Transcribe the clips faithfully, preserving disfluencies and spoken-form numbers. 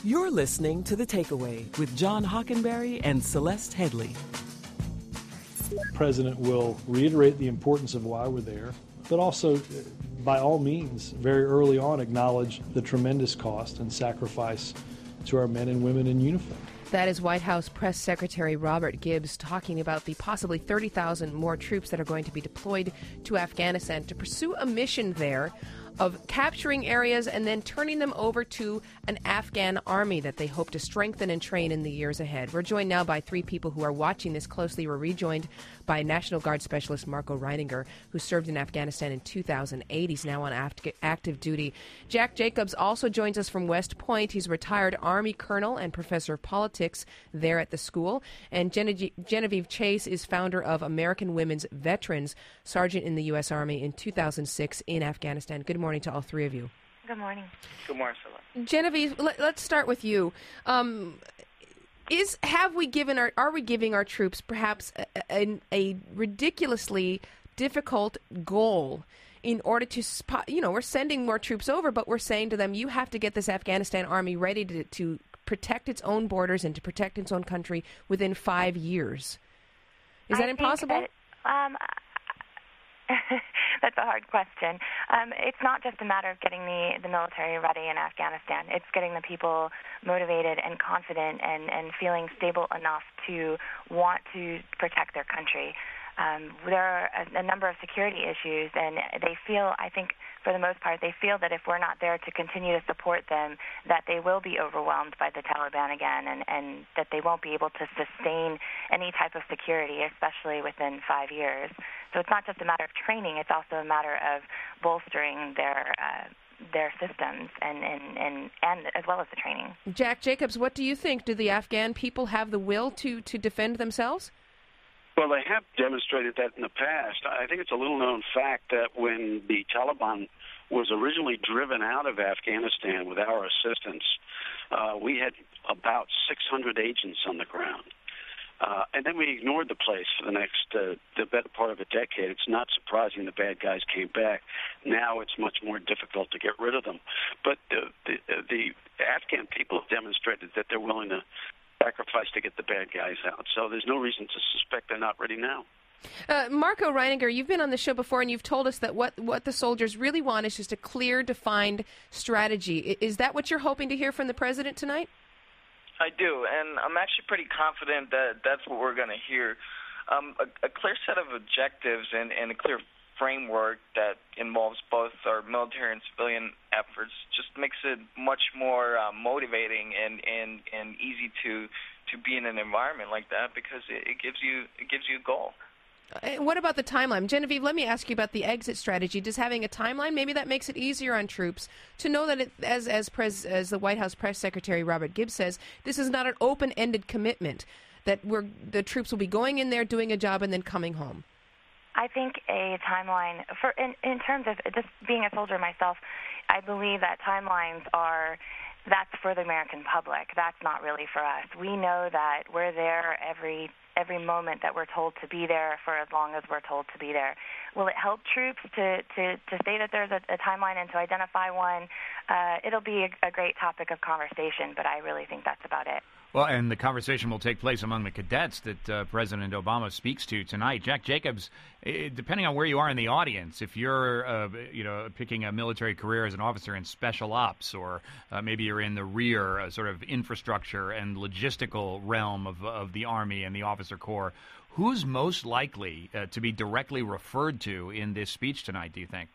You're listening to The Takeaway with John Hockenberry and Celeste Headley. The President will reiterate the importance of why we're there, but also, by all means, very early on, acknowledge the tremendous cost and sacrifice to our men and women in uniform. That is White House Press Secretary Robert Gibbs talking about the possibly thirty thousand more troops that are going to be deployed to Afghanistan to pursue a mission there of capturing areas and then turning them over to an Afghan army that they hope to strengthen and train in the years ahead. We're joined now by three people who are watching this closely. We're rejoined by National Guard Specialist Marco Reininger, who served in Afghanistan in two thousand eight. He's now on act- active duty. Jack Jacobs also joins us from West Point. He's a retired Army colonel and professor of politics there at the school. And Gene- Genevieve Chase is founder of American Women's Veterans, sergeant in the U S. Army in two thousand six in Afghanistan. Good morning to all three of you. Good morning. Good morning, Celeste. Genevieve, let, let's start with you. Um, is have we given our are we giving our troops perhaps a, a, a ridiculously difficult goal in order to spot? You know, we're sending more troops over, but we're saying to them, you have to get this Afghanistan army ready to to protect its own borders and to protect its own country within five years. Is that I impossible? Think that, um, that's a hard question. Um, it's not just a matter of getting the, the military ready in Afghanistan. It's getting the people motivated and confident and, and feeling stable enough to want to protect their country. Um, there are a, a number of security issues, and they feel, I think, for the most part, they feel that if we're not there to continue to support them, that they will be overwhelmed by the Taliban again, and, and that they won't be able to sustain any type of security, especially within five years. So it's not just a matter of training, it's also a matter of bolstering their uh, their systems and, and, and, and as well as the training. Jack Jacobs, what do you think? Do the Afghan people have the will to, to defend themselves? Well, they have demonstrated that in the past. I think it's a little-known fact that when the Taliban was originally driven out of Afghanistan with our assistance, uh, we had about six hundred agents on the ground. Uh, and then we ignored the place for the next, uh, the better part of a decade. It's not surprising the bad guys came back. Now it's much more difficult to get rid of them. But the, the, the Afghan people have demonstrated that they're willing to sacrifice to get the bad guys out. So there's no reason to suspect they're not ready now. Uh, Marco Reininger, you've been on the show before, and you've told us that what, what the soldiers really want is just a clear, defined strategy. Is that what you're hoping to hear from the president tonight? I do, and I'm actually pretty confident that that's what we're going to hear. Um, a, a clear set of objectives and, and a clear framework that involves both our military and civilian efforts just makes it much more uh, motivating and, and, and easy to to be in an environment like that because it, it gives you it gives you a goal. Uh, what about the timeline? Genevieve, let me ask you about the exit strategy. Does having a timeline, maybe that makes it easier on troops to know that, it, as as, pres, as the White House Press Secretary Robert Gibbs says, this is not an open-ended commitment, that we're, the troops will be going in there, doing a job, and then coming home? I think a timeline, for in, in terms of just being a soldier myself, I believe that timelines are, that's for the American public. That's not really for us. We know that we're there every every moment that we're told to be there for as long as we're told to be there. Will it help troops to, to, to say that there's a, a timeline and to identify one? Uh, it'll be a, a great topic of conversation, but I really think that's about it. Well, and the conversation will take place among the cadets that uh, President Obama speaks to tonight. Jack Jacobs, depending on where you are in the audience, if you're, uh, you know, picking a military career as an officer in special ops, or uh, maybe you're in the rear, uh, sort of infrastructure and logistical realm of of the Army and the officer corps, who's most likely uh, to be directly referred to in this speech tonight, do you think?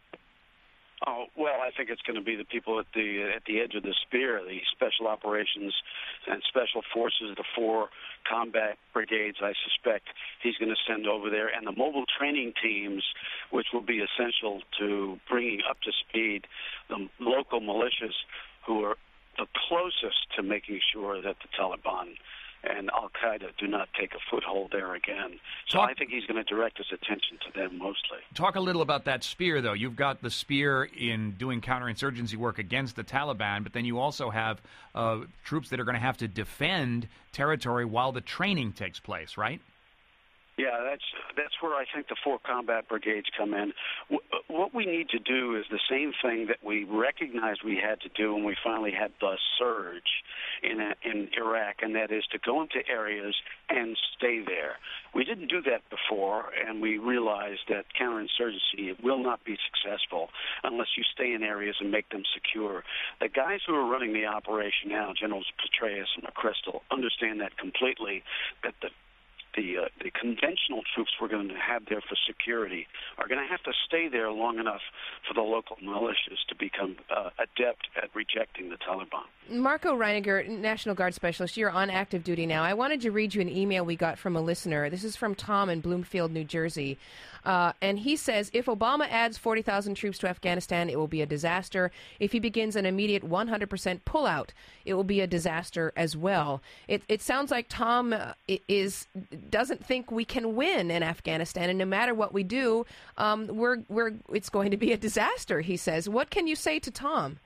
Oh, well, I think it's going to be the people at the at the edge of the spear, the special operations and special forces, the four combat brigades, I suspect he's going to send over there, and the mobile training teams, which will be essential to bringing up to speed the local militias who are the closest to making sure that the Taliban and Al-Qaeda do not take a foothold there again. So Talk, I think he's going to direct his attention to them mostly. Talk a little about that spear, though. You've got the spear in doing counterinsurgency work against the Taliban, but then you also have uh, troops that are going to have to defend territory while the training takes place, right? Yeah, that's that's where I think the four combat brigades come in. What we need to do is the same thing that we recognized we had to do when we finally had the surge in in Iraq, and that is to go into areas and stay there. We didn't do that before, and we realized that counterinsurgency will not be successful unless you stay in areas and make them secure. The guys who are running the operation now, Generals Petraeus and McChrystal, understand that completely, that the The, uh, the conventional troops we're going to have there for security are going to have to stay there long enough for the local militias to become uh, adept at rejecting the Taliban. Marco Reiniger, National Guard Specialist, you're on active duty now. I wanted to read you an email we got from a listener. This is from Tom in Bloomfield, New Jersey. Uh, and he says, if Obama adds forty thousand troops to Afghanistan, it will be a disaster. If he begins an immediate one hundred percent pullout, it will be a disaster as well. It, it sounds like Tom uh, is doesn't think we can win in Afghanistan, and no matter what we do, um, we're we're it's going to be a disaster, he says. What can you say to Tom?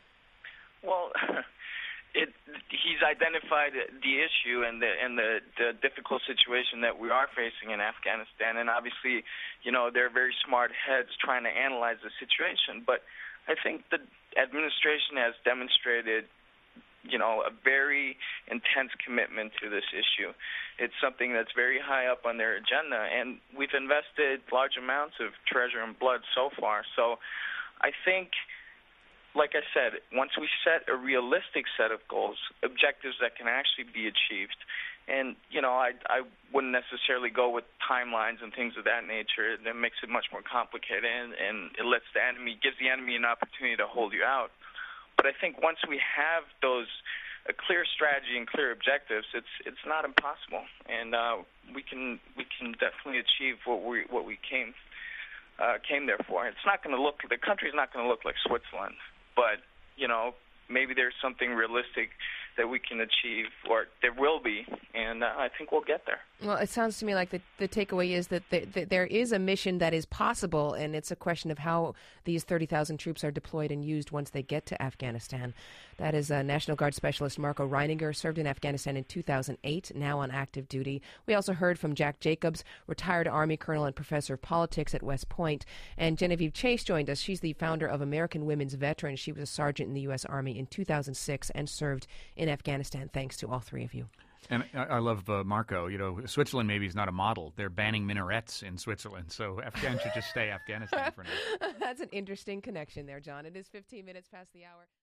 Well, it, he's identified the issue and the and the, the difficult situation that we are facing in Afghanistan, and obviously, you know, they're very smart heads trying to analyze the situation. But I think the administration has demonstrated, you know, a very intense commitment to this issue. It's something that's very high up on their agenda, and we've invested large amounts of treasure and blood so far. So I think, like I said, once we set a realistic set of goals, objectives that can actually be achieved, and, you know, I, I wouldn't necessarily go with timelines and things of that nature. That makes it much more complicated, and, and it lets the enemy, gives the enemy an opportunity to hold you out. But I think once we have those a clear strategy and clear objectives, it's it's not impossible, and uh, we can we can definitely achieve what we what we came uh, came there for. It's not going to look the country's not going to look like Switzerland, but you know, maybe there's something realistic that we can achieve, or there will be, and uh, I think we'll get there. Well, it sounds to me like the, the takeaway is that, the, that there is a mission that is possible, and it's a question of how these thirty thousand troops are deployed and used once they get to Afghanistan. That is uh, National Guard Specialist Marco Reiniger, served in Afghanistan in two thousand eight, now on active duty. We also heard from Jack Jacobs, retired Army colonel and professor of politics at West Point. And Genevieve Chase joined us. She's the founder of American Women's Veterans. She was a sergeant in the U S. Army in two thousand six and served in Afghanistan. Thanks to all three of you. And I, I love uh, Marco. You know, Switzerland maybe is not a model. They're banning minarets in Switzerland, so Afghan should just stay Afghanistan for now. That's an interesting connection there, John. It is fifteen minutes past the hour.